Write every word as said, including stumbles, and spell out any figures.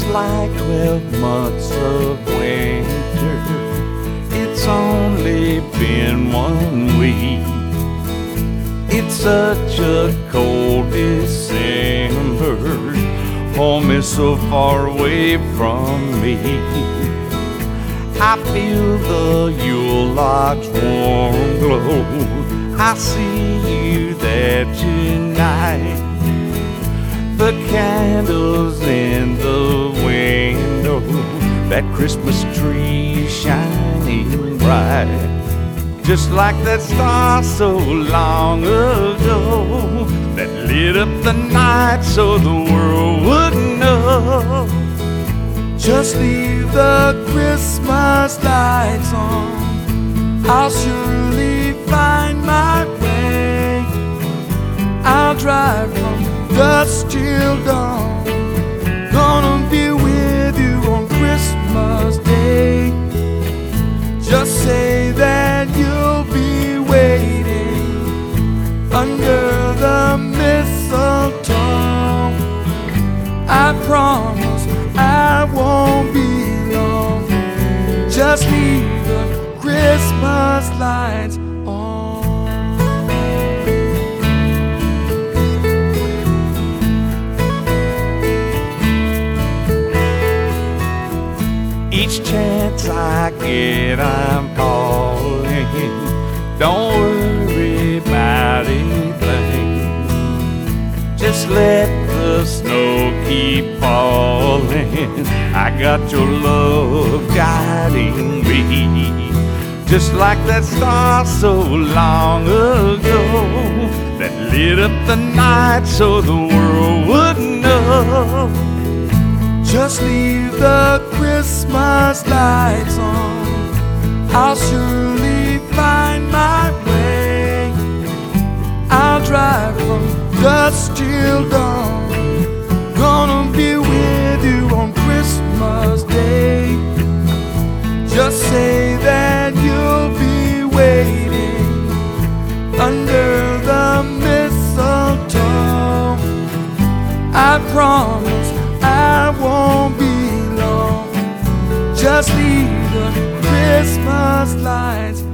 like twelve months of winter. It's only been one week. It's such a cold December. Home is so far away from me. I feel the Yule log's warm glow. I see you there tonight. The candles in the window, that Christmas tree shining bright. Just like that star so long ago, that lit up the night so the world would know. Just leave the Christmas lights on, I'll surely find my way. I'll drive from dusk till dawn, gonna be with you on Christmas Day. Just say that you'll be waiting under the mistletoe. I promise I won't be long. Just leave the Christmas lights on. Each chance I get, I'm calling. Don't worry about anything. Just let the snow keep falling. I got your love guiding me. Just like that star so long ago, that lit up the night so the world would know. Just leave the Christmas lights on, I'll surely find my way. I'll drive from dusk till dawn, gonna be with you on Christmas Day. Just say that you'll be waiting under the mistletoe. I promise I won't be long. Just leave the Christmas lights